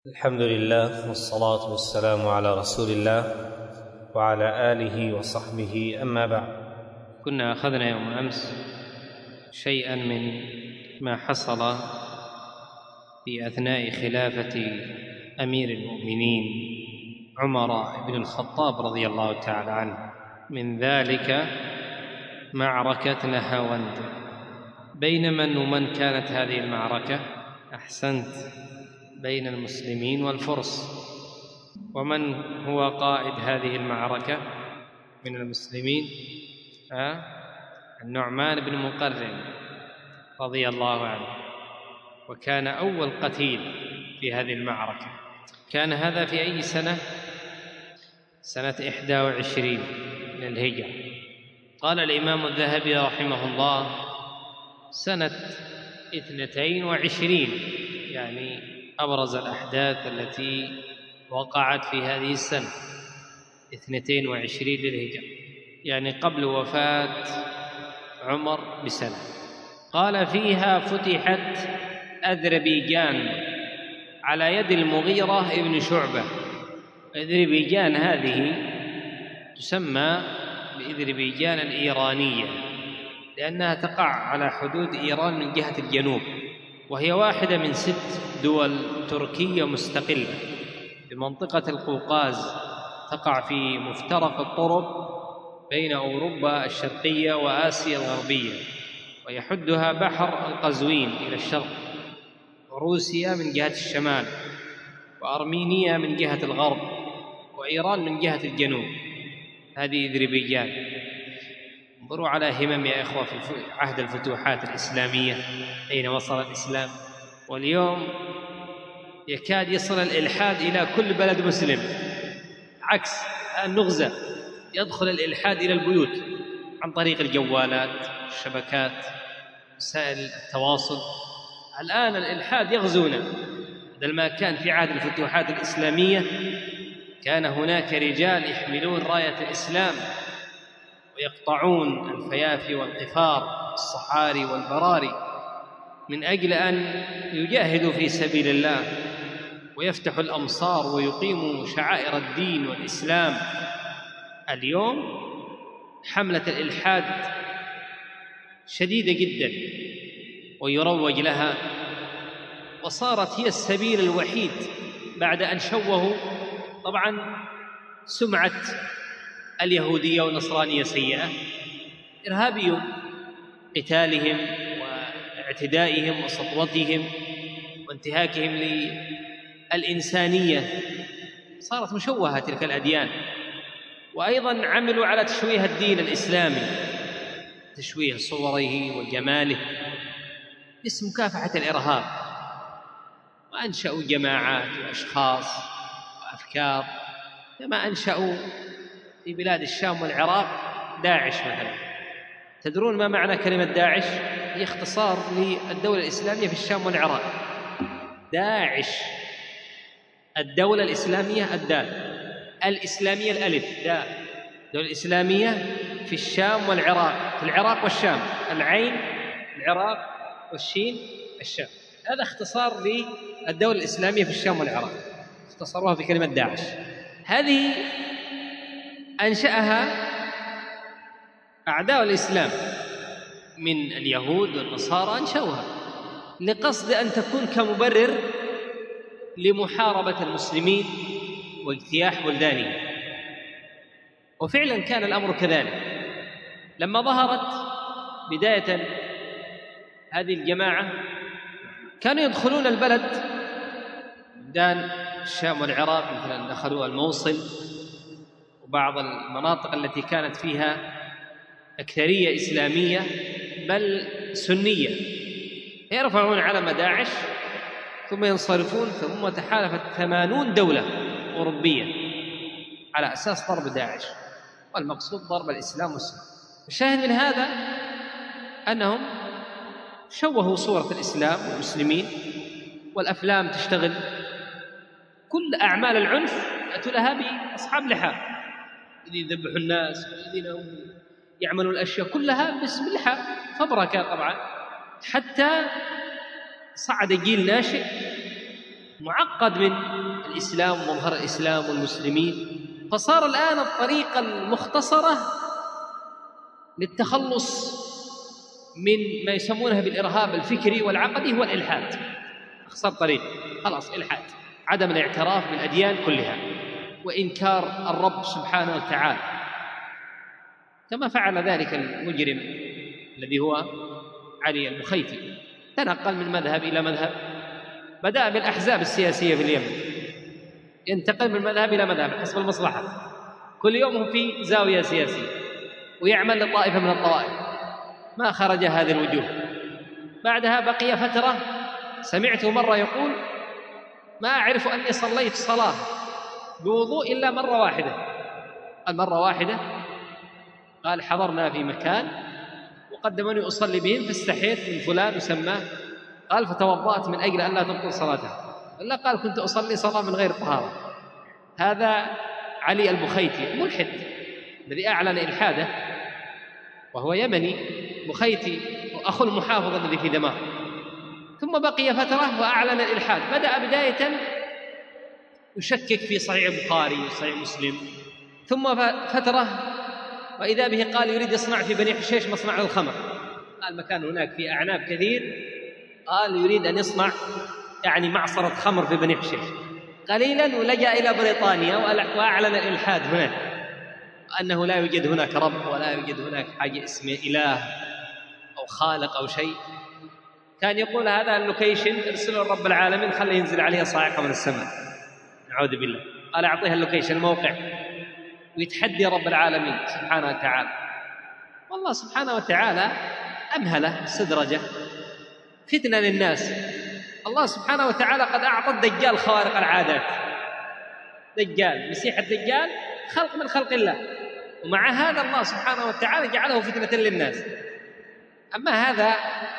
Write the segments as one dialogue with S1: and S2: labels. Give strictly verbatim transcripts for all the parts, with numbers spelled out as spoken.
S1: الحمد لله والصلاة والسلام على رسول الله وعلى آله وصحبه، أما بعد.
S2: كنا أخذنا يوم أمس شيئا من ما حصل في أثناء خلافة أمير المؤمنين عمر بن الخطاب رضي الله تعالى عنه، من ذلك معركة نهاوند. بين من ومن كانت هذه المعركة؟ أحسنت، بين المسلمين والفرس. ومن هو قائد هذه المعركة من المسلمين؟ أه؟ النعمان بن مقرن رضي الله عنه، وكان أول قتيل في هذه المعركة. كان هذا في أي سنة؟ سنة إحدى وعشرين من الهجرة. قال الإمام الذهبي رحمه الله سنة اثنتين وعشرين، يعني أبرز الأحداث التي وقعت في هذه السنة اثنتين وعشرين للهجرة، يعني قبل وفاة عمر بسنة. قال فيها فتحت أذربيجان على يد المغيرة ابن شعبة. أذربيجان هذه تسمى بأذربيجان الإيرانية لأنها تقع على حدود إيران من جهة الجنوب، وهي واحدة من ست دول تركية مستقلة في منطقة القوقاز، تقع في مفترق الطرق بين أوروبا الشرقية وآسيا الغربية، ويحدها بحر القزوين إلى الشرق، وروسيا من جهة الشمال، وأرمينيا من جهة الغرب، وإيران من جهة الجنوب. هذه أذربيجان. انظروا على همم يا إخوة في عهد الفتوحات الإسلامية أين وصل الإسلام، واليوم يكاد يصل الإلحاد إلى كل بلد مسلم. عكس النغزة، يدخل الإلحاد إلى البيوت عن طريق الجوالات، الشبكات، وسائل التواصل. الآن الإلحاد يغزونا، بدل ما كان في عهد الفتوحات الإسلامية كان هناك رجال يحملون راية الإسلام ويقطعون الفيافي والقفار، الصحاري والبراري، من أجل أن يجاهدوا في سبيل الله ويفتحوا الأمصار ويقيموا شعائر الدين والإسلام. اليوم حملة الإلحاد شديدة جدا ويروج لها، وصارت هي السبيل الوحيد بعد أن شوهوا طبعا سمعة اليهودية والنصرانية سيئة. إرهابيون، قتالهم واعتدائهم وسطوتهم وانتهاكهم للإنسانية، صارت مشوهة تلك الأديان. وأيضا عملوا على تشويه الدين الإسلامي، تشويه صوره وجماله باسم مكافحة الإرهاب، وأنشأوا جماعات وأشخاص وأفكار، كما أنشأوا في بلاد الشام والعراق داعش مثلا. تدرون ما معنى كلمة داعش؟ هي اختصار للدولة الإسلامية في الشام والعراق. داعش الدولة الإسلامية، الدال الإسلامية الألف داء، الدولة الإسلامية في الشام والعراق، في العراق والشام، العين العراق والشين الشام. هذا اختصار للدولة الإسلامية في الشام والعراق، اختصروها في كلمة داعش. هذه أنشأها أعداء الإسلام من اليهود والنصارى، أنشأوها لقصد أن تكون كمبرر لمحاربة المسلمين واجتياح بلدانهم. وفعلا كان الأمر كذلك. لما ظهرت بداية هذه الجماعة كانوا يدخلون البلد، بلدان الشام والعراق مثلا دخلوا الموصل وبعض المناطق التي كانت فيها أكثرية إسلامية بل سنية، يرفعون علم داعش ثم ينصرفون. ثم تحالفت ثمانون دولة أوروبية على أساس ضرب داعش، والمقصود ضرب الإسلام والسنة. الشاهد من هذا أنهم شوهوا صورة الإسلام والمسلمين، والأفلام تشتغل، كل أعمال العنف أتوا لها بأصحاب لحى، الذين يذبحوا الناس والذين يعملوا الأشياء كلها باسم اللحى، فبركة طبعا، حتى صعد جيل ناشئ معقد من الإسلام ومظهر الإسلام والمسلمين، فصار الآن الطريقة المختصرة للتخلص من ما يسمونه بالإرهاب الفكري والعقدي هو الإلحاد. أخسر طريق، خلاص إلحاد، عدم الاعتراف بالأديان كلها وإنكار الرب سبحانه وتعالى، كما فعل ذلك المجرم الذي هو علي المخيتي، تنقل من مذهب إلى مذهب، بدأ بالأحزاب السياسية في اليمن، ينتقل من مذهب إلى مذهب حسب المصلحة، كل يوم في زاوية سياسية ويعمل لطائفة من الطوائف، ما خرج هذه الوجوه. بعدها بقي فترة سمعته مرة يقول: ما أعرف أني صليت صلاة بوضوء إلا مرة واحدة. قال: مرة واحدة؟ قال: حضرنا في مكان وقدموني أصلي بهم فاستحيت من فلان وسماه، قال: فتوضأت من أجل أن لا تبطل صلاتها. لا، قال: كنت أصلي صلاة من غير طهارة. هذا علي البخيتي الملحد الذي أعلن إلحاده، وهو يمني بخيتي وأخو المحافظ الذي في دماغ. ثم بقي فترة وأعلن الإلحاد، بدأ بداية يشكك في صحيح البخاري وصحيح مسلم، ثم فترة وإذا به قال يريد يصنع في بني حشيش مصنع الخمر. قال: مكان هناك في أعناب كثير، قال يريد أن يصنع يعني معصرة خمر في بني حشيش. قليلا ولجأ إلى بريطانيا وأعلن الإلحاد هناك، أنه لا يوجد هناك رب ولا يوجد هناك حاجة اسمه إله أو خالق أو شيء. كان يقول: هذا اللوكيشن ارسله رب العالمين خليه ينزل عليها صاعقة من السماء، نعوذ بالله. قال: أعطيها اللوكيشن الموقع ويتحدي رب العالمين سبحانه وتعالى. والله سبحانه وتعالى أمهله استدرجه فتنة للناس. الله سبحانه وتعالى قد أعطى الدجال خوارق العادات. دجال مسيح الدجال خلق من خلق الله، ومع هذا الله سبحانه وتعالى جعله فتنة للناس. أما هذا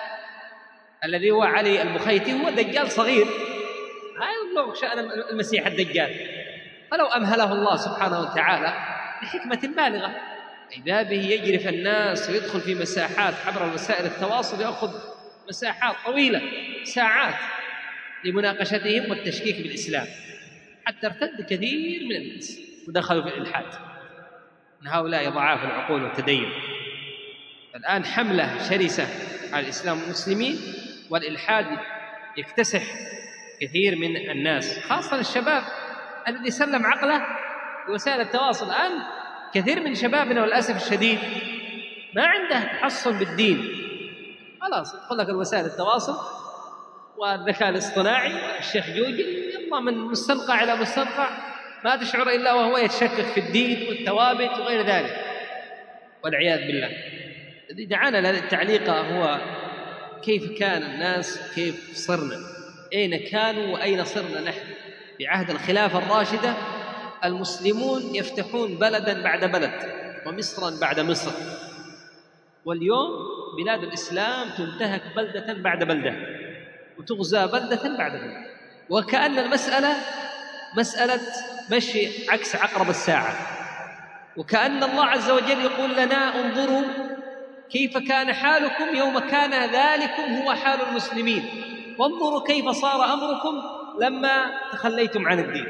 S2: الذي هو علي المخيتي هو دجال صغير، لا يبلغ شأن المسيح الدجال، فلو أمهله الله سبحانه وتعالى بحكمة بالغة إذا به يجرف الناس ويدخل في مساحات عبر وسائل التواصل، يأخذ مساحات طويلة ساعات لمناقشتهم والتشكيك بالإسلام، حتى ارتد كثير من الناس ودخلوا في الإلحاد من هؤلاء ضعاف العقول والتدين. الآن حملة شرسة على الإسلام والمسلمين، والإلحاد يكتسح كثير من الناس، خاصة الشباب الذي سلم عقله بوسائل التواصل. الآن كثير من شبابنا والأسف الشديد ما عنده تحصن بالدين، خلاص يدخل لك الوسائل التواصل والذكاء الاصطناعي والشيخ جوجل، يلا من مستنقع إلى مستنقع، ما تشعر إلا وهو يتشكك في الدين والثوابت وغير ذلك، والعياذ بالله. الذي دعانا للتعليق هو كيف كان الناس، كيف صرنا، أين كانوا وأين صرنا نحن. في عهد الخلافة الراشدة المسلمون يفتحون بلدا بعد بلد ومصرا بعد مصر، واليوم بلاد الإسلام تنتهك بلدة بعد بلدة وتغزى بلدة بعد بلدة، وكأن المسألة مسألة مشي عكس عقرب الساعة، وكأن الله عز وجل يقول لنا: انظروا كيف كان حالكم يوم كان ذلكم هو حال المسلمين، وانظروا كيف صار أمركم لما تخليتم عن الدين.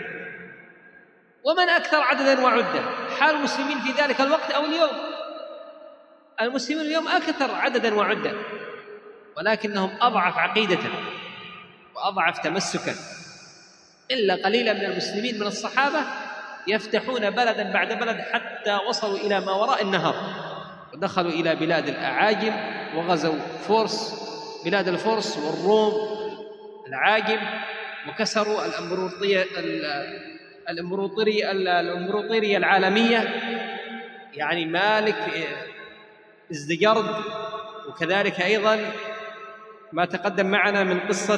S2: ومن أكثر عددا وعدة، حال المسلمين في ذلك الوقت أو اليوم؟ المسلمين اليوم أكثر عددا وعدة، ولكنهم أضعف عقيدة وأضعف تمسكا. إلا قليلا من المسلمين من الصحابة يفتحون بلدا بعد بلد حتى وصلوا إلى ما وراء النهر، ودخلوا إلى بلاد الأعاجم وغزوا فورس، بلاد الفرس والروم العاجم، وكسروا الأمبراطورية الأمبراطورية الأمبراطورية العالمية، يعني مالك ازدجرد، وكذلك أيضا ما تقدم معنا من قصة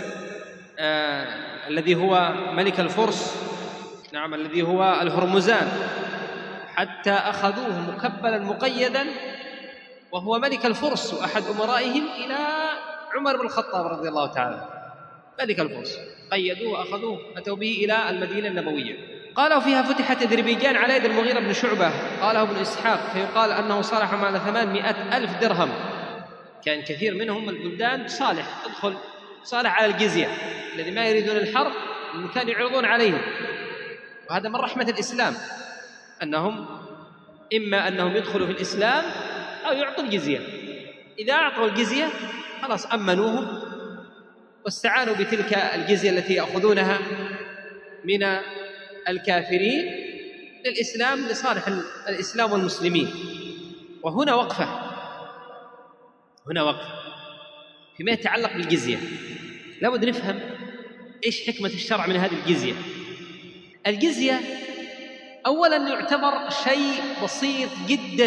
S2: آه الذي هو ملك الفرس، نعم، الذي هو الهرمزان، حتى أخذوه مكبلا مقيدا وهو ملك الفرس وأحد أمرائهم إلى عمر بن الخطاب رضي الله تعالى. ملك الفرس قيدوه وأخذوه أتوا به إلى المدينة النبوية. قالوا فيها فتحت أذربيجان على يد المغيرة بن شعبة، قاله ابن إسحاق، فيقال أنه صالح على ثمانمائة ألف درهم. كان كثير منهم البلدان صالح، ادخل صالح على الجزية الذي ما يريدون الحرب من كانوا يعرضون عليهم. وهذا من رحمة الإسلام أنهم إما أنهم يدخلوا في الإسلام أو يعطوا الجزية. إذا أعطوا الجزية خلاص أمنوهم واستعانوا بتلك الجزية التي يأخذونها من الكافرين للإسلام لصالح الإسلام والمسلمين. وهنا وقفة هنا وقفة فيما يتعلق بالجزية. لابد نفهم إيش حكمة الشرع من هذه الجزية. الجزية أولا يعتبر شيء بسيط جدا،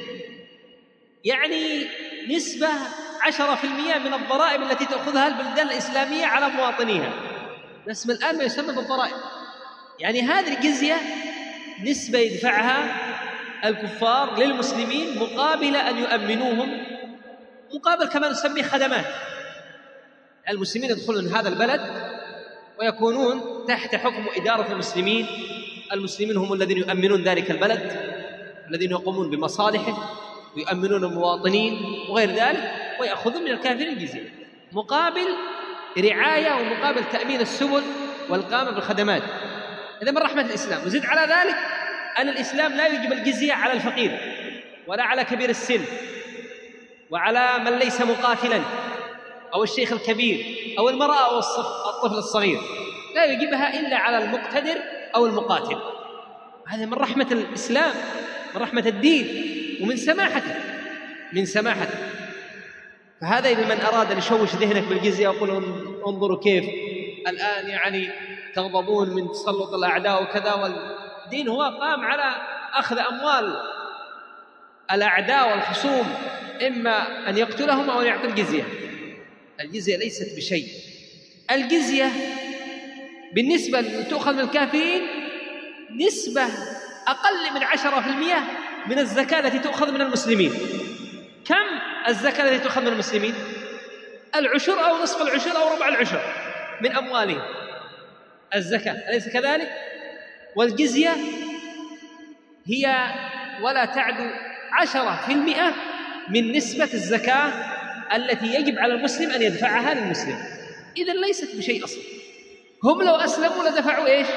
S2: يعني نسبة عشرة في المئة من الضرائب التي تأخذها البلدان الإسلامية على مواطنيها، نسمى الآن ما يسمى بالضرائب. يعني هذه الجزية نسبة يدفعها الكفار للمسلمين مقابل أن يؤمنوهم، مقابل كما نسميه خدمات. المسلمين يدخلون هذا البلد ويكونون تحت حكم إدارة المسلمين، المسلمين هم الذين يؤمنون ذلك البلد، الذين يقومون بمصالحه ويؤمنون المواطنين وغير ذلك، ويأخذون من الكافرين الجزية مقابل رعاية ومقابل تأمين السبل والقامة بالخدمات. هذا من رحمة الإسلام. وزد على ذلك أن الإسلام لا يجب الجزية على الفقير ولا على كبير السن وعلى من ليس مقاتلا أو الشيخ الكبير أو المرأة أو الطفل الصغير، لا يجبها إلا على المقتدر أو المقاتل. هذا من رحمة الإسلام، من رحمة الدين، ومن سماحته من سماحته. فهذا لمن أراد أن يشوش ذهنك بالجزية ويقول انظروا كيف الآن يعني تغضبون من تسلط الأعداء وكذا، والدين هو قام على أخذ أموال الأعداء والخصوم، إما أن يقتلهم أو أن يعطي الجزية. الجزية ليست بشيء. الجزية بالنسبة لتأخذ من الكافرين نسبة أقل من عشرة في المئة من الزكاة التي تؤخذ من المسلمين. كم الزكاة التي تؤخذ من المسلمين؟ العشر أو نصف العشر أو ربع العشر من أموالهم الزكاة، أليس كذلك؟ والجزية هي ولا تعد عشرة في المئة من نسبة الزكاة التي يجب على المسلم أن يدفعها للمسلم. إذن ليست بشيء أصلا. هم لو أسلموا لدفعوا إيش؟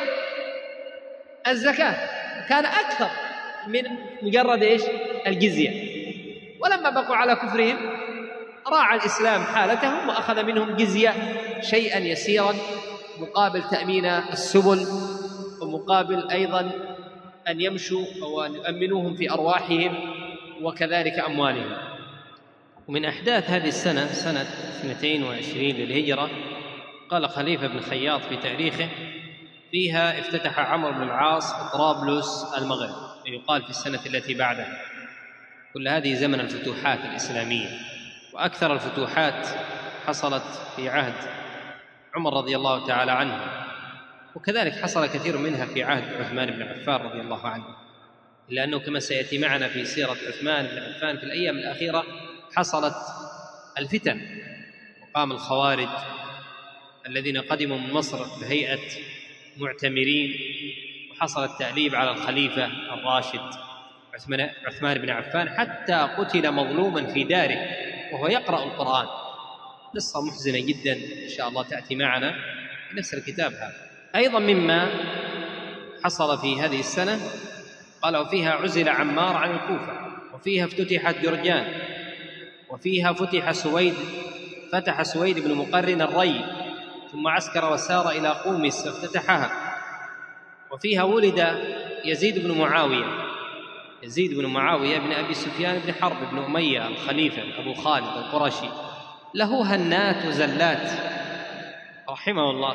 S2: الزكاة، كان أكثر من مجرد إيش؟ الجزية. ولما بقوا على كفرهم راعى الإسلام حالتهم وأخذ منهم جزية شيئا يسيرا مقابل تأمين السبل، ومقابل أيضا أن يمشوا أو أن يؤمنوهم في أرواحهم وكذلك أموالهم. ومن أحداث هذه السنة سنة اثنتين وعشرين للهجرة قال خليفة بن خياط في تاريخه: فيها افتتح عمرو بن العاص طرابلس المغرب، يقال في السنة التي بعدها. كل هذه زمن الفتوحات الإسلامية، وأكثر الفتوحات حصلت في عهد عمر رضي الله تعالى عنه، وكذلك حصل كثير منها في عهد عثمان بن عفان رضي الله عنه، إلا أنه كما سيأتي معنا في سيرة عثمان بن عفان في الأيام الأخيرة حصلت الفتن، وقام الخوارج الذين قدموا من مصر بهيئة معتمرين، وحصل التأليب على الخليفة الراشد عثمان بن عفان حتى قتل مظلوما في داره وهو يقرأ القرآن. قصة محزنة جدا إن شاء الله تأتي معنا في نفس الكتاب هذا. أيضا مما حصل في هذه السنة قال: وفيها عزل عمار عن الكوفة، وفيها افتتحت جرجان، وفيها فتح سويد فتح سويد بن مقرن الري، ثم عسكر وسار إلى قومس فافتتحها، وفيها ولد يزيد بن معاوية يزيد بن معاوية بن أبي سفيان بن حرب بن أمية الخليفة أبو خالد القرشي، له هنات وزلات رحمه الله.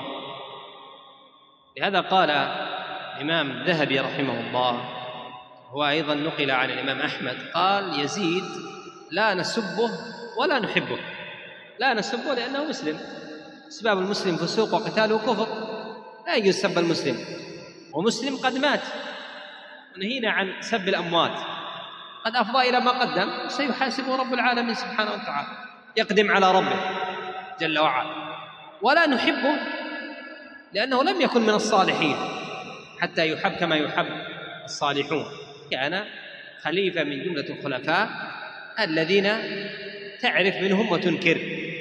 S2: لهذا قال الإمام الذهبي رحمه الله، هو أيضا نقل عن الإمام أحمد، قال: يزيد لا نسبه ولا نحبه. لا نسبه لأنه مسلم، سباب المسلم فسوق وقتاله كفر، لا يجوز سب المسلم، ومسلم قد مات، ونهينا عن سب الأموات، قد أفضى إلى ما قدم، سيحاسبه رب العالمين سبحانه وتعالى، يقدم على ربه جل وعلا. ولا نحبه لأنه لم يكن من الصالحين حتى يحب كما يحب الصالحون، كان خليفة من جملة الخلفاء الذين تعرف منهم وتنكر،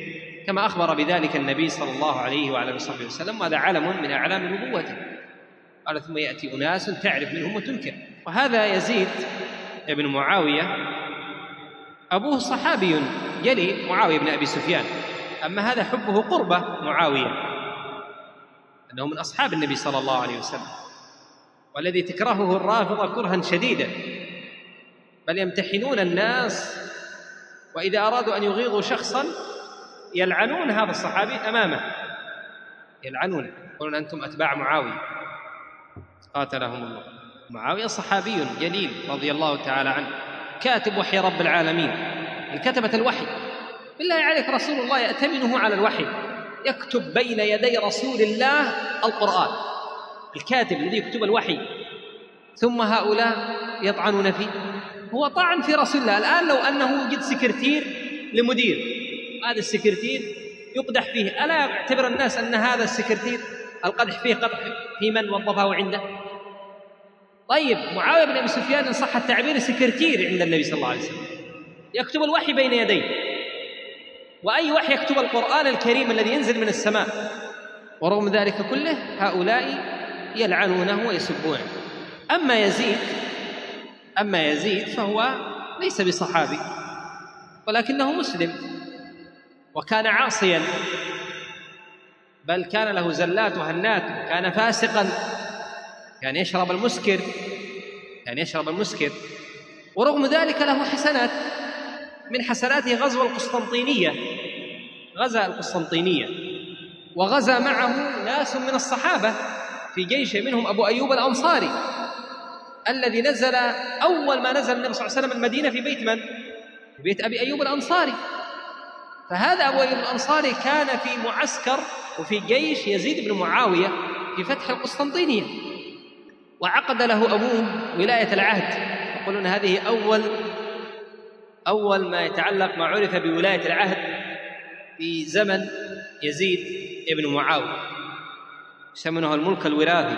S2: كما أخبر بذلك النبي صلى الله عليه وعلى آله وصحبه وسلم، وهذا علم من أعلام نبوته. قال ثم يأتي أناس تعرف منهم وتنكر. وهذا يزيد ابن معاوية أبوه صحابي جليل معاوية بن أبي سفيان، أما هذا حبه قربة معاوية أنه من أصحاب النبي صلى الله عليه وسلم، والذي تكرهه الرافضة كرها شديدا، بل يمتحنون الناس، وإذا أرادوا أن يغيظوا شخصا يلعنون هذا الصحابي أمامه، يلعنونه، يقولون أنتم أتباع معاوية قاتلهم الله. معاوية صحابي جليل رضي الله تعالى عنه، كاتب وحي رب العالمين، من كتبة الوحي. بالله عليك رسول الله يأتمنه على الوحي، يكتب بين يدي رسول الله القرآن، الكاتب الذي يكتب الوحي، ثم هؤلاء يطعنون فيه. هو طعن في رسول الله. الآن لو أنه وجد سكرتير لمدير، هذا السكرتير يقدح فيه، ألا يعتبر الناس أن هذا السكرتير القدح فيه قدح في من وظفه عنده؟ طيب معاوية بن أبي سفيان إن صح التعبير سكرتير عند النبي صلى الله عليه وسلم، يكتب الوحي بين يديه، وأي وحي يكتب القرآن الكريم الذي ينزل من السماء، ورغم ذلك كله هؤلاء يلعنونه ويسبونه. أما يزيد أما يزيد فهو ليس بصحابي، ولكنه مسلم، وكان عاصيا، بل كان له زلات وهنات، كان فاسقا، كان يشرب المسكر كان يشرب المسكر ورغم ذلك له حسنات. من حسناته غزو القسطنطينية، غزا القسطنطينية، وغزا معه ناس من الصحابة في جيش، منهم أبو أيوب الأنصاري الذي نزل أول ما نزل النبي صلى الله عليه وسلم المدينة في بيت من؟ في بيت أبي أيوب الأنصاري. فهذا أبو أيوب الأنصاري كان في معسكر وفي جيش يزيد بن معاوية في فتح القسطنطينية، وعقد له أبوه ولاية العهد. يقولون هذه أول أول ما يتعلق ما عرف بولاية العهد في زمن يزيد بن معاوية، يسمونه الملك الوراثي.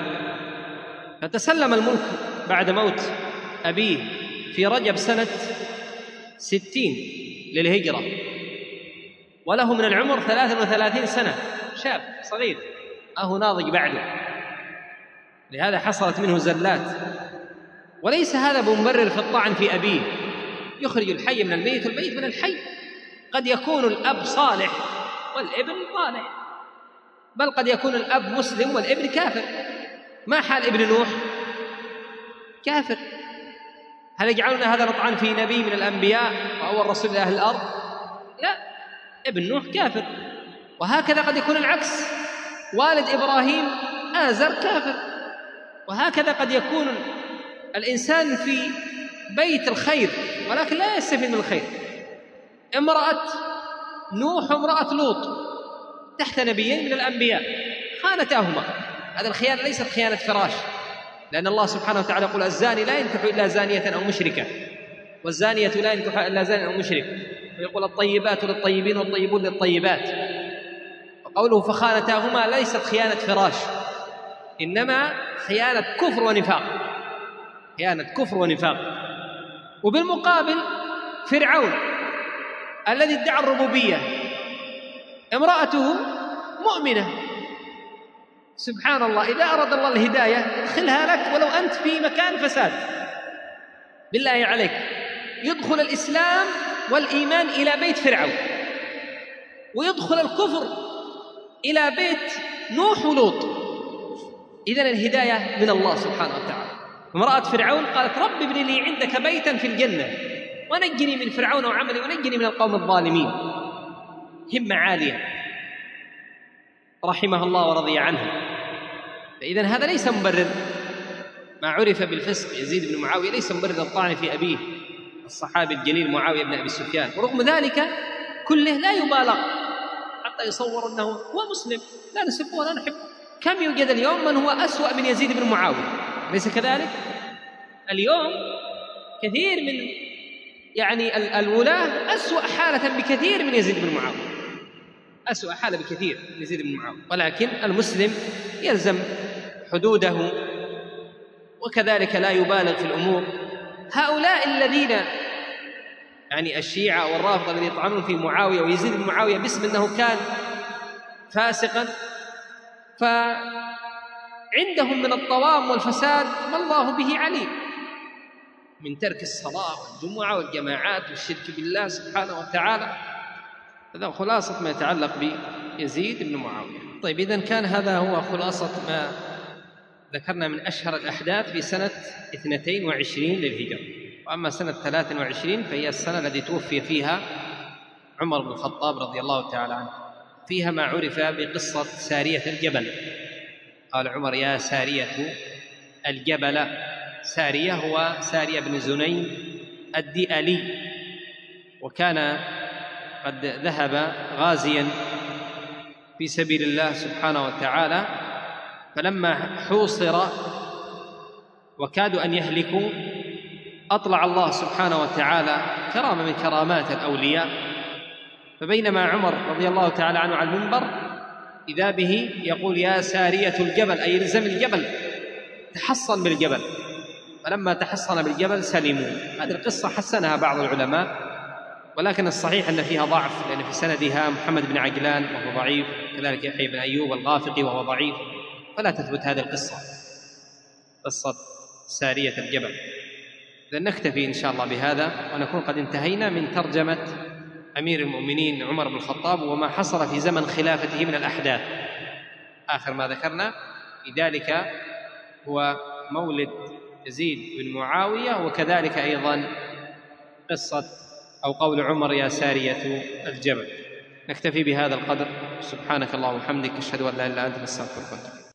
S2: فتسلم الملك بعد موت أبيه في رجب سنة ستين للهجرة، وله من العمر ثلاث وثلاثين سنة، شاب صغير، أهو ناضج بعده، لهذا حصلت منه زلات. وليس هذا بمبرر في الطعن في أبيه، يخرج الحي من الميت والميت من الحي. قد يكون الأب صالح والابن طالح، بل قد يكون الأب مسلم والابن كافر. ما حال ابن نوح؟ كافر. هل يجعلون هذا نطعن في نبي من الأنبياء وأول رسول لأهل الأرض؟ لا، ابن نوح كافر. وهكذا قد يكون العكس، والد إبراهيم آزر كافر. وهكذا قد يكون الإنسان في بيت الخير ولكن لا يستفيد من الخير. امرأة نوح وامرأة لوط تحت نبيين من الأنبياء، خانتاهما. هذا الخيانة ليست خيانة فراش، لأن الله سبحانه وتعالى يقول الزاني لا ينكح إلا زانية أو مشركة، والزانية لا ينكح إلا زاني أو مشرك، ويقول الطيبات للطيبين والطيبون للطيبات. وقوله فخانتاهما ليست خيانة فراش، إنما خيانة كفر ونفاق، خيانة كفر ونفاق. وبالمقابل فرعون الذي ادعى الربوبية، امرأته مؤمنة. سبحان الله، إذا أراد الله الهداية يدخلها لك ولو أنت في مكان فساد. بالله عليك، يدخل الإسلام والإيمان إلى بيت فرعون، ويدخل الكفر إلى بيت نوح ولوط. إذن الهداية من الله سبحانه وتعالى. امرأة فرعون قالت رب ابن لي عندك بيتا في الجنة ونجني من فرعون وعملي ونجني من القوم الظالمين. همة عالية رحمها الله ورضي عنها. فإذن هذا ليس مبرر، ما عرف بالفسق يزيد بن معاوية ليس مبرر الطعن في أبيه الصحابي الجليل معاوية بن أبي سفيان. ورغم ذلك كله لا يبالغ حتى يصور أنه هو مسلم، لا نسبه ولا نحبه. كم يوجد اليوم من هو أسوأ من يزيد بن معاوية، ليس كذلك؟ اليوم كثير من يعني الولاة أسوأ حالة بكثير من يزيد بن معاوية، أسوأ حالة بكثير من يزيد بن معاوية. ولكن المسلم يلزم حدوده، وكذلك لا يبالغ في الأمور. هؤلاء الذين يعني الشيعة والرافضة الذين يطعنون في معاوية ويزيد بن معاوية باسم أنه كان فاسقا، فعندهم من الطوام والفساد ما الله به عليم من ترك الصلاة والجمعة والجماعات والشرك بالله سبحانه وتعالى. هذا خلاصة ما يتعلق بيزيد بن معاوية. طيب، إذن كان هذا هو خلاصة ما ذكرنا من أشهر الأحداث في سنة اثنتين وعشرين للهجرة. وأما سنة ثلاث وعشرين فهي السنة التي توفي فيها عمر بن الخطاب رضي الله تعالى عنه. فيها ما عرف بقصة سارية الجبل. قال عمر: يا سارية الجبل. سارية هو سارية بن زنين الدئلي، وكان قد ذهب غازيا في سبيل الله سبحانه وتعالى، فلما حوصر وكادوا أن يهلكوا أطلع الله سبحانه وتعالى كرامة من كرامات الأولياء، فبينما عمر رضي الله تعالى عنه على المنبر إذا به يقول: يا سارية الجبل، أي الزم الجبل، تحصن بالجبل. فلما تحصن بالجبل سلموا. هذه القصة حسنها بعض العلماء، ولكن الصحيح أن فيها ضعف، لأن في سندها محمد بن عجلان وهو ضعيف، كذلك يحيى بن أيوب الغافقي وهو ضعيف، فلا تثبت هذه القصة، قصة سارية الجبل. إذن نكتفي إن شاء الله بهذا، ونكون قد انتهينا من ترجمة أمير المؤمنين عمر بن الخطاب وما حصل في زمن خلافته من الأحداث. آخر ما ذكرنا في ذلك هو مولد يزيد بن معاوية، وكذلك أيضا قصة أو قول عمر: يا سارية الجبل. نكتفي بهذا القدر. سبحانك اللهم وبحمدك، أشهد أن لا إله إلا أنت، نستغفرك.